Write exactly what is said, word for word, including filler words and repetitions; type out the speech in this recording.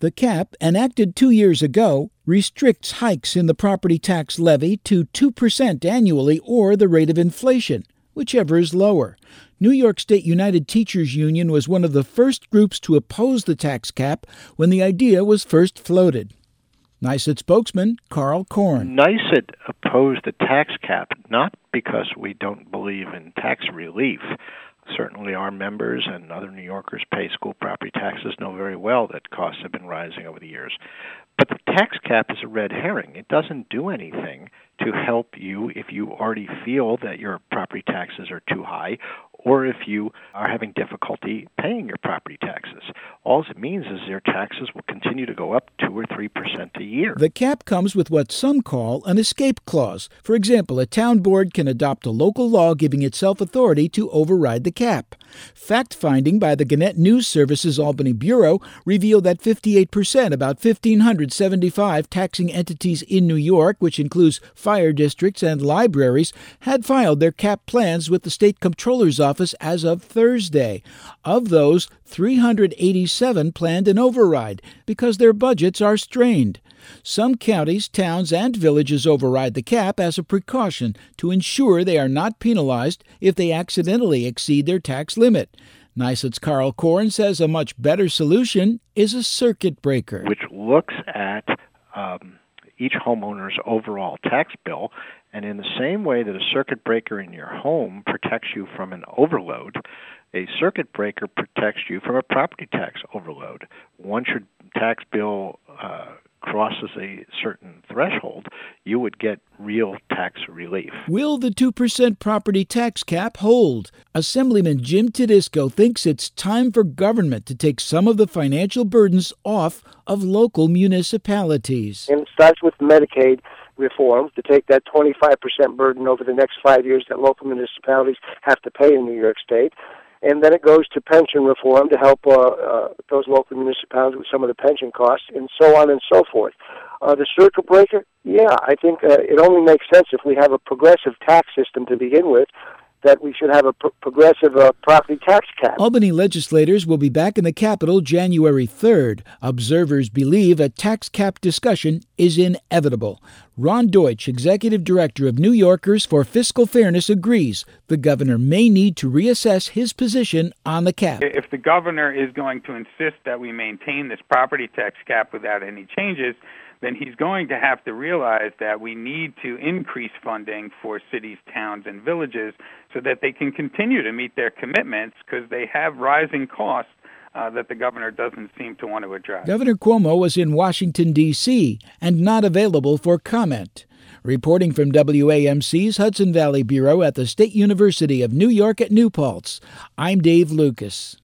The cap, enacted two years ago, restricts hikes in the property tax levy to two percent annually or the rate of inflation, whichever is lower. New York State United Teachers Union was one of the first groups to oppose the tax cap when the idea was first floated. NYSUT spokesman Carl Korn. NYSUT opposed the tax cap not because we don't believe in tax relief. Certainly our members and other New Yorkers pay school property taxes know very well that costs have been rising over the years. But the tax cap is a red herring. It doesn't do anything to help you if you already feel that your property taxes are too high or if you are having difficulty paying your property taxes. All it means is your taxes will continue to go up two or three percent a year. The cap comes with what some call an escape clause. For example, a town board can adopt a local law giving itself authority to override the cap. Fact-finding by the Gannett News Service's Albany Bureau revealed that fifty-eight percent, about one thousand five hundred seventy-five taxing entities in New York, which includes fire districts and libraries, had filed their cap plans with the state comptroller's office as of Thursday. Of those, three hundred eighty-seven planned an override because their budgets are strained. Some counties, towns, and villages override the cap as a precaution to ensure they are not penalized if they accidentally exceed their tax limit. NYSUT's Carl Korn says a much better solution is a circuit breaker, which looks at um, each homeowner's overall tax bill, and in the same way that a circuit breaker in your home protects you from an overload, a circuit breaker protects you from a property tax overload. Once your tax bill uh, crosses a certain threshold, you would get real tax relief. Will the two percent property tax cap hold? Assemblyman Jim Tedisco thinks it's time for government to take some of the financial burdens off of local municipalities. And it starts with Medicaid reform to take that twenty-five percent burden over the next five years that local municipalities have to pay in New York State. And then it goes to pension reform to help uh, uh, those local municipalities with some of the pension costs, and so on and so forth. Uh, the circuit breaker, yeah, I think uh, it only makes sense if we have a progressive tax system to begin with, that we should have a pro- progressive uh, property tax cap. Albany legislators will be back in the Capitol January third. Observers believe a tax cap discussion is inevitable. Ron Deutsch, executive director of New Yorkers for Fiscal Fairness, agrees the governor may need to reassess his position on the cap. If the governor is going to insist that we maintain this property tax cap without any changes, then he's going to have to realize that we need to increase funding for cities, towns, and villages so that they can continue to meet their commitments, because they have rising costs uh, that the governor doesn't seem to want to address. Governor Cuomo was in Washington, D C, and not available for comment. Reporting from W A M C's Hudson Valley Bureau at the State University of New York at New Paltz, I'm Dave Lucas.